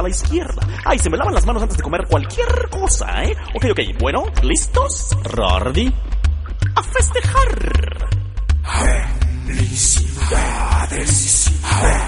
a la izquierda. Ay, se me lavan las manos antes de comer cualquier cosa, ¿eh? Ok, bueno, ¿listos? Rordi, a festejar. Felicidades.